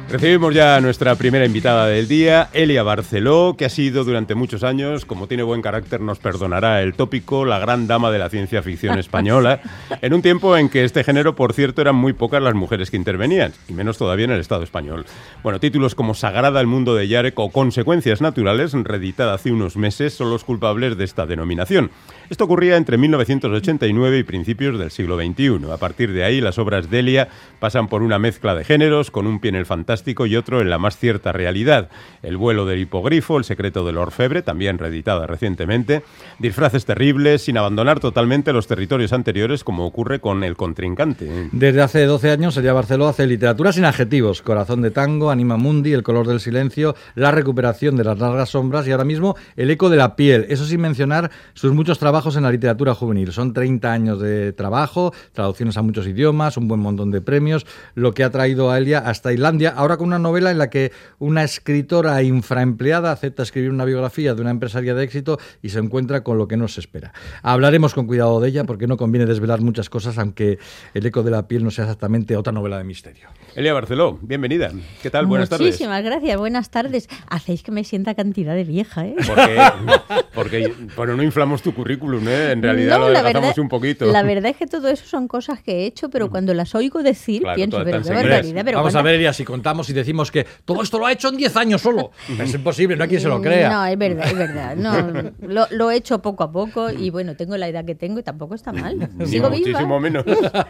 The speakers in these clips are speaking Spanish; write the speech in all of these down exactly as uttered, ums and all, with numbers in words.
Recibimos ya a nuestra primera invitada del día, Elia Barceló, que ha sido durante muchos años, como tiene buen carácter nos perdonará el tópico, la gran dama de la ciencia ficción española, en un tiempo en que este género, por cierto, eran muy pocas las mujeres que intervenían, y menos todavía en el Estado español. Bueno, títulos como Sagrada el mundo de Yarek o Consecuencias naturales, reeditada hace unos meses, son los culpables de esta denominación. Esto ocurría entre mil novecientos ochenta y nueve y principios del siglo veintiuno. A partir de ahí, las obras de Elia pasan por una mezcla de géneros, con un pie en el fantástico y otro en la más cierta realidad. El vuelo del hipogrifo, El secreto del orfebre, también reeditada recientemente. Disfraces terribles, sin abandonar totalmente los territorios anteriores, como ocurre con El contrincante. Desde hace doce años, Elia Barceló hace literatura sin adjetivos. Corazón de tango, Anima Mundi, El color del silencio, La recuperación de las largas sombras y ahora mismo El eco de la piel. Eso sin mencionar sus muchos trabajos en la literatura juvenil. Son treinta años de trabajo, traducciones a muchos idiomas, un buen montón de premios, lo que ha traído a Elia hasta Tailandia, ahora con una novela en la que una escritora infraempleada acepta escribir una biografía de una empresaria de éxito y se encuentra con lo que no se espera. Hablaremos con cuidado de ella porque no conviene desvelar muchas cosas, aunque El eco de la piel no sea exactamente otra novela de misterio. Elia Barceló, bienvenida. ¿Qué tal? Buenas tardes. Muchísimas gracias, buenas tardes. Hacéis que me sienta cantidad de vieja, ¿eh? Porque, porque bueno, no inflamos tu currículum, ¿eh? En realidad no, lo adelgazamos un poquito. La verdad es que todo eso son cosas que he hecho, pero cuando las oigo decir, claro, pienso, pero qué barbaridad. Pero Vamos cuando... a ver, Elia, si contamos y decimos que todo esto lo ha hecho en diez años solo. Es imposible, no hay quien se lo crea. No, es verdad, es verdad. No, lo, lo he hecho poco a poco y bueno, tengo la edad que tengo y tampoco está mal. Sigo Ni viva. Muchísimo menos.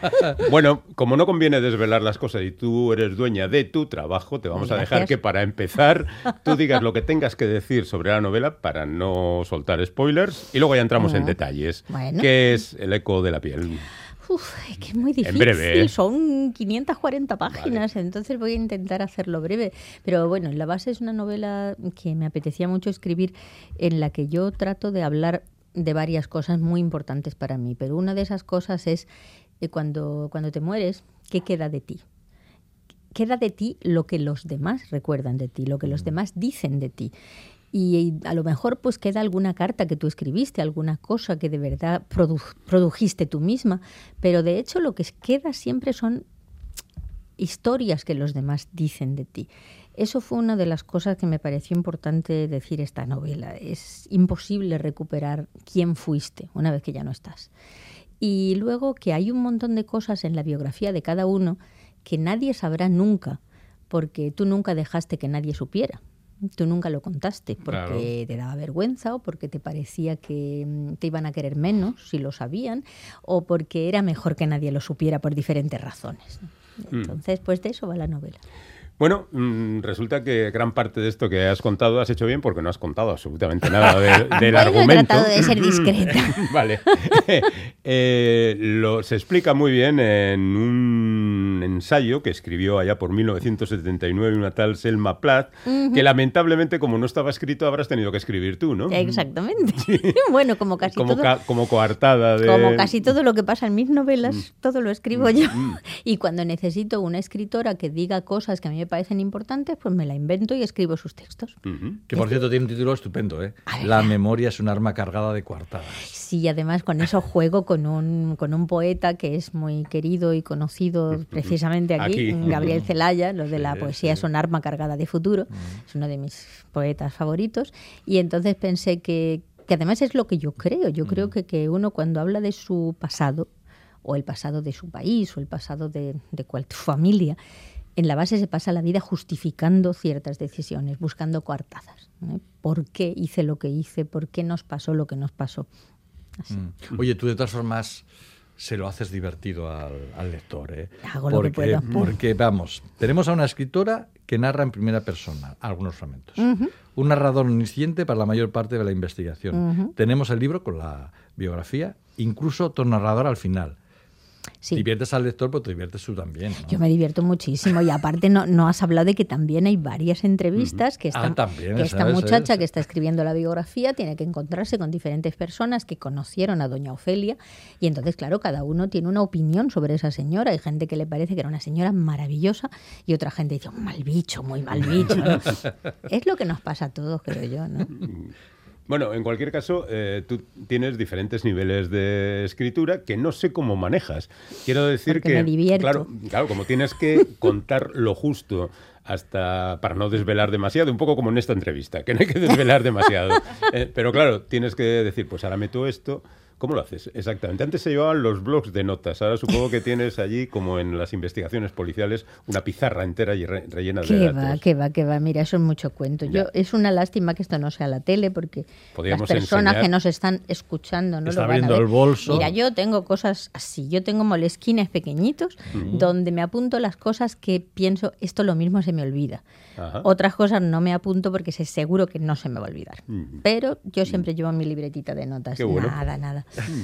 Bueno, como no conviene desvelar las cosas y tú eres dueña de tu trabajo, te vamos Gracias. a dejar que para empezar tú digas lo que tengas que decir sobre la novela para no soltar spoilers y luego ya entramos Ah, en detalles. bueno. ¿Qué es El eco de la piel? Uf, es que es muy difícil, breve, ¿eh? Son quinientas cuarenta páginas, vale. Entonces voy a intentar hacerlo breve. Pero bueno, la base es una novela que me apetecía mucho escribir, en la que yo trato de hablar de varias cosas muy importantes para mí. Pero una de esas cosas es eh, cuando, cuando te mueres, ¿qué queda de ti? Queda de ti lo que los demás recuerdan de ti, lo que los demás dicen de ti. Y a lo mejor pues queda alguna carta que tú escribiste, alguna cosa que de verdad produ- produjiste tú misma, pero de hecho lo que queda siempre son historias que los demás dicen de ti. Eso fue una de las cosas que me pareció importante decir esta novela. Es imposible recuperar quién fuiste una vez que ya no estás. Y luego que hay un montón de cosas en la biografía de cada uno que nadie sabrá nunca, porque tú nunca dejaste que nadie supiera. Tú nunca lo contaste porque claro. Te daba vergüenza o porque te parecía que te iban a querer menos si lo sabían o porque era mejor que nadie lo supiera por diferentes razones. Entonces, pues de eso va la novela. Bueno, mmm, resulta que gran parte de esto que has contado has hecho bien porque no has contado absolutamente nada de, del bueno, argumento. He tratado de ser discreta. Vale. eh, lo, se explica muy bien en un ensayo que escribió allá por mil novecientos setenta y nueve una tal Selma Plath, uh-huh. que lamentablemente, como no estaba escrito, habrás tenido que escribir tú, ¿no? Exactamente. Sí. Bueno, como casi como todo. Ca- como coartada de... Como casi todo lo que pasa en mis novelas, mm. todo lo escribo mm. yo. Mm. Y cuando necesito una escritora que diga cosas que a mí me parecen importantes, pues me la invento y escribo sus textos. Uh-huh. Que por cierto tiene un título estupendo, ¿eh? La memoria es un arma cargada de coartadas. Sí, además con eso juego con un, con un poeta que es muy querido y conocido precisamente aquí, aquí. Gabriel Celaya, lo de sí, la poesía sí. es un arma cargada de futuro, uh-huh. es uno de mis poetas favoritos, y entonces pensé que, que además es lo que yo creo, yo uh-huh. creo que, que uno cuando habla de su pasado, o el pasado de su país, o el pasado de, de cualquier familia, en la base se pasa la vida justificando ciertas decisiones, buscando coartadas. ¿eh? ¿Por qué hice lo que hice? ¿Por qué nos pasó lo que nos pasó? Así. Mm. Oye, tú de todas formas se lo haces divertido al, al lector, ¿eh? Hago lo porque, que puedo. Porque, vamos, tenemos a una escritora que narra en primera persona algunos fragmentos. Uh-huh. Un narrador omnisciente para la mayor parte de la investigación. Uh-huh. Tenemos el libro con la biografía, incluso otro narrador al final. Sí. Diviertes al lector, pero te diviertes tú también, ¿no? Yo me divierto muchísimo y aparte no, no has hablado de que también hay varias entrevistas que, esta, ah, también, que esta ¿sabes? muchacha ¿sabes? que está escribiendo la biografía tiene que encontrarse con diferentes personas que conocieron a doña Ofelia y entonces, claro, cada uno tiene una opinión sobre esa señora. Hay gente que le parece que era una señora maravillosa y otra gente dice, un mal bicho, muy mal bicho, ¿no? Es lo que nos pasa a todos, creo yo, ¿no? Bueno, en cualquier caso, eh, tú tienes diferentes niveles de escritura que no sé cómo manejas. Quiero decir Porque que, me divierto. Claro, claro, como tienes que contar lo justo hasta para no desvelar demasiado, un poco como en esta entrevista, que no hay que desvelar demasiado. Eh, pero claro, tienes que decir, pues ahora meto esto. ¿Cómo lo haces? Exactamente. Antes se llevaban los blocs de notas. Ahora supongo que tienes allí, como en las investigaciones policiales, una pizarra entera y re rellena de ¿Qué datos. va, qué va, qué va? Mira, eso es mucho cuento. Yo, es una lástima que esto no sea la tele, porque Podríamos las personas enseñar. que nos están escuchando no Está lo van a abriendo ver. el bolso. Mira, yo tengo cosas así. Yo tengo molesquines pequeñitos Uh-huh. donde me apunto las cosas que pienso, esto lo mismo se me olvida. Ajá. Otras cosas no me apunto porque sé seguro que no se me va a olvidar. Uh-huh. Pero yo siempre llevo mi libretita de notas. Qué bueno. Nada, nada.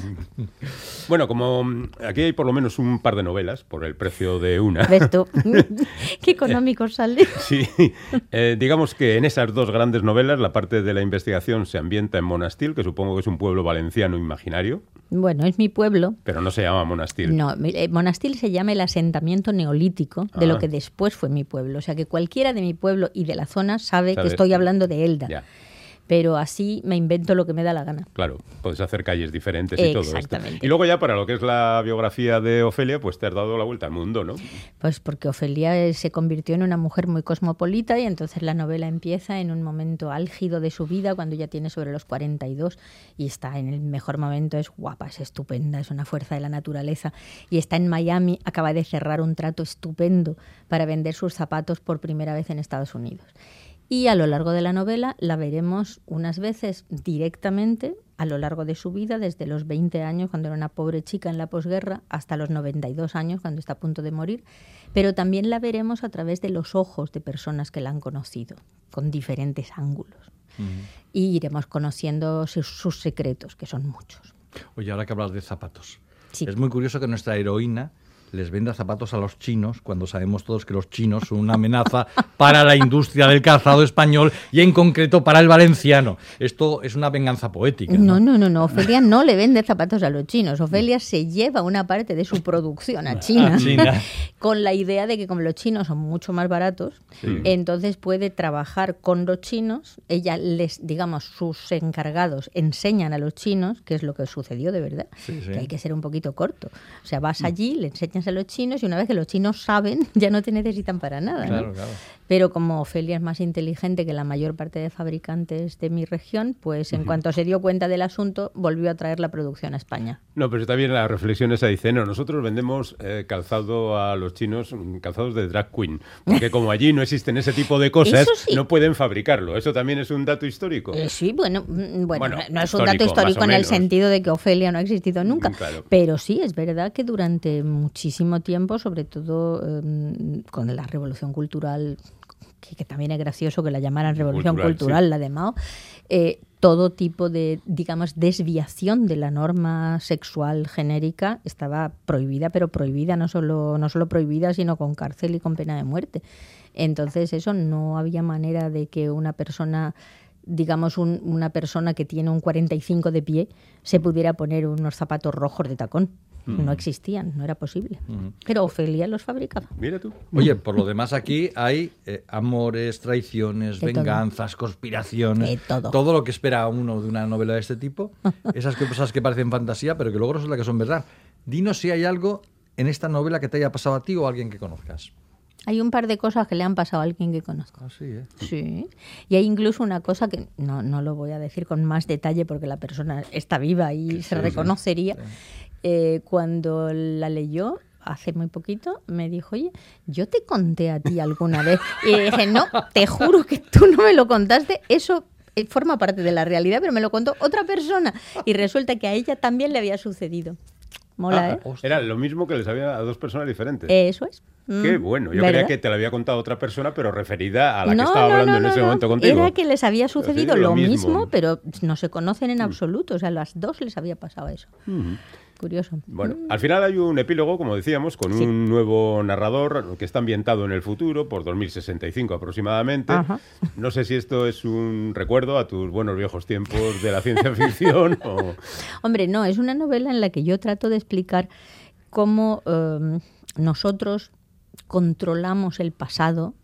Bueno, como mm, aquí hay por lo menos un par de novelas, por el precio de una. ¿Ves tú? Qué económico sale. Sí, eh, digamos que en esas dos grandes novelas la parte de la investigación se ambienta en Monastil, que supongo que es un pueblo valenciano imaginario, Bueno, es mi pueblo. pero no se llama Monastil. No, eh, Monastil se llama el asentamiento neolítico de Ah. lo que después fue mi pueblo. O sea que cualquiera de mi pueblo y de la zona sabe Sabe. que estoy hablando de Elda. Ya, Pero así me invento lo que me da la gana. claro, puedes hacer calles diferentes y todo esto. Exactamente. Y luego ya para lo que es la biografía de Ofelia, pues te has dado la vuelta al mundo, ¿no? Pues porque Ofelia eh, se convirtió en una mujer muy cosmopolita y entonces la novela empieza en un momento álgido de su vida, cuando ya tiene sobre los cuarenta y dos y está en el mejor momento, es guapa, es estupenda, es una fuerza de la naturaleza y está en Miami, acaba de cerrar un trato estupendo para vender sus zapatos por primera vez en Estados Unidos. Y a lo largo de la novela la veremos unas veces directamente a lo largo de su vida, desde los veinte años, cuando era una pobre chica en la posguerra, hasta los noventa y dos años, cuando está a punto de morir, pero también la veremos a través de los ojos de personas que la han conocido, con diferentes ángulos. Uh-huh. Y iremos conociendo sus, sus secretos, que son muchos. Oye, ahora que hablas de zapatos, sí. Es muy curioso que nuestra heroína les venda zapatos a los chinos, cuando sabemos todos que los chinos son una amenaza para la industria del calzado español y en concreto para el valenciano. Esto es una venganza poética, ¿no? No, no, no, no. Ofelia no le vende zapatos a los chinos. Ofelia se lleva una parte de su producción a China, a China. con la idea de que como los chinos son mucho más baratos, sí. entonces puede trabajar con los chinos. Ella les, digamos, sus encargados enseñan a los chinos, que es lo que sucedió de verdad, sí, sí. que hay que ser un poquito corto. O sea, vas allí, le enseñas a los chinos y una vez que los chinos saben, ya no te necesitan para nada. Claro, ¿no? claro. Pero como Ofelia es más inteligente que la mayor parte de fabricantes de mi región, pues en uh-huh. cuanto se dio cuenta del asunto, volvió a traer la producción a España. No, pero está bien la reflexión esa. Dice, no, nosotros vendemos eh, calzado a los chinos, calzados de drag queen, porque como allí no existen ese tipo de cosas, sí. no pueden fabricarlo. ¿Eso también es un dato histórico? Eh, sí, bueno, bueno, bueno no es histórico, un dato histórico en menos. el sentido de que Ofelia no ha existido nunca, claro. pero sí, es verdad que durante muchísimo tiempo, sobre todo eh, con la Revolución Cultural, que, que también es gracioso que la llamaran Revolución Cultural, Cultural sí. la de Mao, eh, todo tipo de, digamos, desviación de la norma sexual genérica estaba prohibida, pero prohibida, no solo, no solo prohibida, sino con cárcel y con pena de muerte. Entonces eso, no había manera de que una persona, digamos, un, una persona que tiene un cuarenta y cinco de pie se pudiera poner unos zapatos rojos de tacón. Mm. No existían, no era posible. Mm. Pero Ofelia los fabricaba. Mira tú. Oye, por lo demás aquí hay eh, amores, traiciones, de venganzas, todo. Conspiraciones. De todo. Todo lo que espera uno de una novela de este tipo. Esas cosas que parecen fantasía, pero que luego resulta que son verdad. Dinos si hay algo en esta novela que te haya pasado a ti o a alguien que conozcas. Hay un par de cosas que le han pasado a alguien que conozco. Ah, sí, ¿eh? Sí. Y hay incluso una cosa que no, no lo voy a decir con más detalle porque la persona está viva y sí, se reconocería. Sí. Eh, cuando la leyó hace muy poquito, me dijo, oye, yo te conté a ti alguna vez. Y dije, no, te juro que tú no me lo contaste. Eso forma parte de la realidad, pero me lo contó otra persona. Y resulta que a ella también le había sucedido. Mola, ah, ¿eh? Era lo mismo que les había a dos personas diferentes. Eso es. Qué bueno. Yo ¿verdad? Creía que te lo había contado otra persona, pero referida a la no, que estaba no, hablando no, en no, ese no. momento contigo. Era que les había sucedido sí, lo, lo mismo. mismo, pero no se conocen en absoluto. O sea, a las dos les había pasado eso. Uh-huh. Curioso. Bueno, mm. al final hay un epílogo, como decíamos, con sí. un nuevo narrador que está ambientado en el futuro, por dos mil sesenta y cinco aproximadamente. Ajá. No sé si esto es un recuerdo a tus buenos viejos tiempos de la ciencia ficción o... Hombre, no, es una novela en la que yo trato de explicar cómo eh, nosotros controlamos el pasado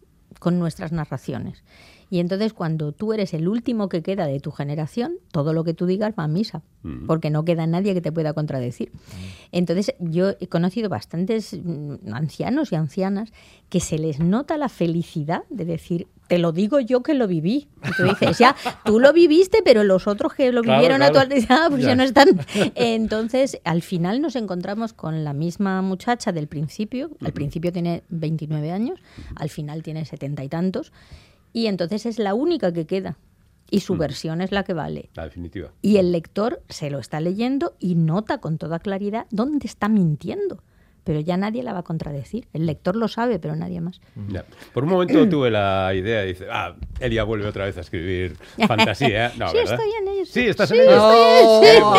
con nuestras narraciones. Y entonces cuando tú eres el último que queda de tu generación, todo lo que tú digas va a misa, mm. porque no queda nadie que te pueda contradecir. Entonces yo he conocido bastantes ancianos y ancianas que se les nota la felicidad de decir, te lo digo yo que lo viví. Y tú dices, ya, tú lo viviste, pero los otros que lo claro, vivieron claro. a tu edad, pues ya. ya no están. Entonces, al final nos encontramos con la misma muchacha del principio. Al uh-huh. principio tiene veintinueve años, al final tiene setenta y tantos. Y entonces es la única que queda. Y su mm. versión es la que vale. La definitiva. Y el lector se lo está leyendo y nota con toda claridad dónde está mintiendo. Pero ya nadie la va a contradecir. El lector lo sabe, pero nadie más. Ya. Por un momento tuve la idea de decir, ah, Elia vuelve otra vez a escribir fantasía. No, sí, ¿verdad? estoy en ello. Sí, estás sí, en ello. ¡Oh, sí.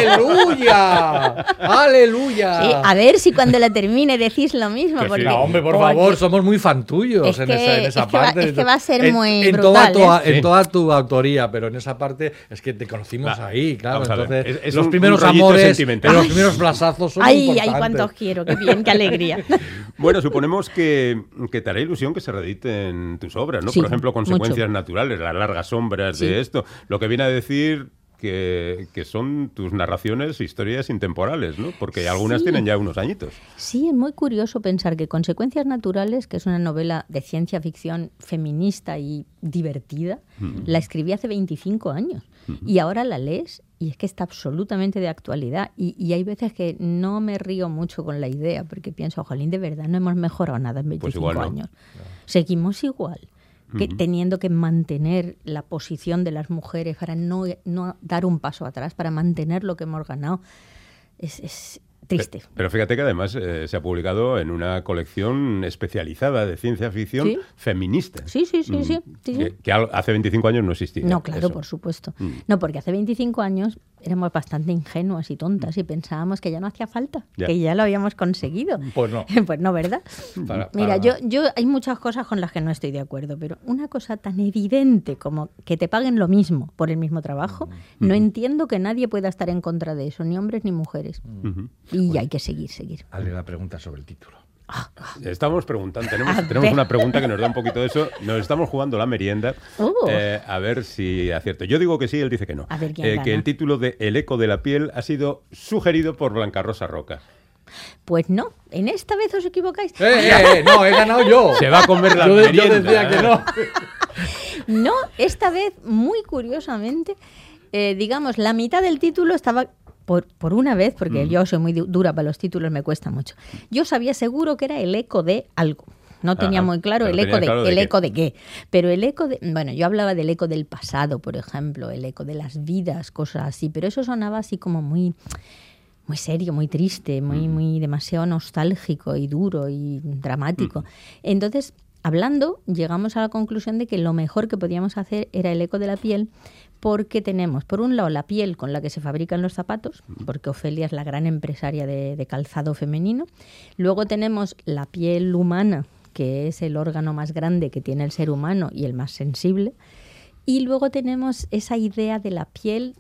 ¡Aleluya! ¡Aleluya! Sí, a ver si cuando la termine decís lo mismo. Que porque, sí. No, hombre, por porque, favor, somos muy fan tuyos es en, que, esa, en esa es que parte. Va, es que va a ser en, muy en brutal. Toda tu, ¿eh? En toda tu autoría, pero en esa parte es que te conocimos va, ahí, claro. Entonces, es, es los un, primeros un amores, sentimental. los primeros plazazos son ay, importantes. Ay, cuántos quiero, qué bien, qué alegría. Bueno, suponemos que, que te hará ilusión que se reediten tus obras, ¿no? Sí, por ejemplo, Consecuencias mucho. Naturales, las largas sombras sí. de esto. Lo que viene a decir que, que son tus narraciones, historias intemporales, ¿no? Porque algunas sí. tienen ya unos añitos. Sí, es muy curioso pensar que Consecuencias Naturales, que es una novela de ciencia ficción feminista y divertida, mm. la escribí hace veinticinco años. Mm. Y ahora la lees y es que está absolutamente de actualidad. Y, y hay veces que no me río mucho con la idea, porque pienso, ojalá, de verdad no hemos mejorado nada en veinticinco pues igual, ¿no? años. No. Seguimos igual. Que uh-huh. teniendo que mantener la posición de las mujeres para no, no dar un paso atrás, para mantener lo que hemos ganado. Es, es triste. Pero, pero fíjate que además eh, se ha publicado en una colección especializada de ciencia ficción ¿Sí? feminista. Sí, sí, sí. Mm. sí, sí. Que, que hace veinticinco años no existía. No, claro, eso. por supuesto. Mm. No, porque hace veinticinco años éramos bastante ingenuas y tontas y pensábamos que ya no hacía falta, ya. que ya lo habíamos conseguido. Pues no. Pues no, ¿verdad? Para, para... Mira, yo, yo hay muchas cosas con las que no estoy de acuerdo, pero una cosa tan evidente como que te paguen lo mismo por el mismo trabajo, mm. no mm. entiendo que nadie pueda estar en contra de eso, ni hombres ni mujeres. Mm. Y bueno, hay que seguir, seguir. Hazle la pregunta sobre el título. Estamos preguntando, tenemos, tenemos una pregunta que nos da un poquito de eso. Nos estamos jugando la merienda. Uh. Eh, a ver si acierto. Yo digo que sí, él dice que no. A ver quién eh, gana. Que el título de El eco de la piel ha sido sugerido por Blanca Rosa Roca. Pues no, en esta vez os equivocáis. Eh, eh, eh, no, he ganado yo. Se va a comer la yo, merienda. Yo decía que no. No, esta vez, muy curiosamente, eh, digamos, la mitad del título estaba... Por, por una vez, porque mm. yo soy muy dura para los títulos, me cuesta mucho. Yo sabía seguro que era el eco de algo. No tenía Ajá, muy claro el eco de, claro de el qué. eco de qué. Pero el eco de... Bueno, yo hablaba del eco del pasado, por ejemplo, el eco de las vidas, cosas así. Pero eso sonaba así como muy... muy serio, muy triste, muy, muy demasiado nostálgico y duro y dramático. Mm. Entonces, hablando, llegamos a la conclusión de que lo mejor que podíamos hacer era el eco de la piel, porque tenemos, por un lado, la piel con la que se fabrican los zapatos, porque Ofelia es la gran empresaria de, de calzado femenino. Luego tenemos la piel humana, que es el órgano más grande que tiene el ser humano y el más sensible. Y luego tenemos esa idea de la piel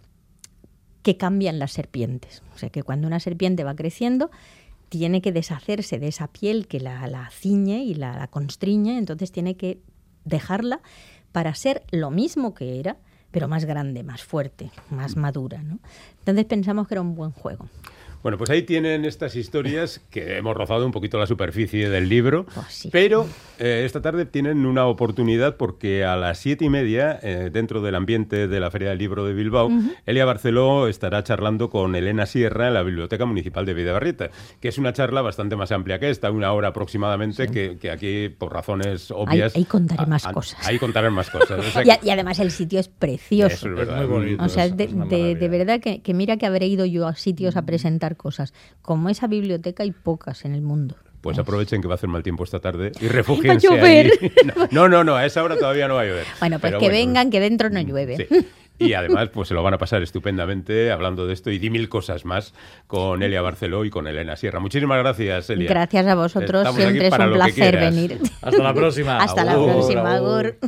que cambian las serpientes. O sea, que cuando una serpiente va creciendo, tiene que deshacerse de esa piel que la, la ciñe y la, la constriñe, entonces tiene que dejarla para ser lo mismo que era, pero más grande, más fuerte, más madura, ¿no? Entonces pensamos que era un buen juego. Bueno, pues ahí tienen estas historias que hemos rozado un poquito la superficie del libro, oh, sí. pero eh, esta tarde tienen una oportunidad porque a las siete y media, eh, dentro del ambiente de la Feria del Libro de Bilbao, uh-huh. Elia Barceló estará charlando con Elena Sierra en la Biblioteca Municipal de Bidebarrieta, que es una charla bastante más amplia que esta, una hora aproximadamente, sí. que, que aquí, por razones obvias... Ahí, ahí contaré a, más a, cosas. Ahí contaré más cosas. O sea, y, y además el sitio es precioso. Eso es verdad. Es muy bonito. O sea, de, es de, de verdad que, que mira que habré ido yo a sitios a presentar cosas. Como esa biblioteca hay pocas en el mundo. Pues aprovechen que va a hacer mal tiempo esta tarde y refúgiense ahí. No, no, no, a esa hora todavía no va a llover. Bueno, pues Pero que bueno, vengan, que dentro no llueve. Sí. Y además, pues se lo van a pasar estupendamente hablando de esto y di mil cosas más con Elia Barceló y con Elena Sierra. Muchísimas gracias, Elia. Gracias a vosotros, Estamos siempre es un placer venir. Hasta la próxima. Hasta la Agur. próxima, Agur.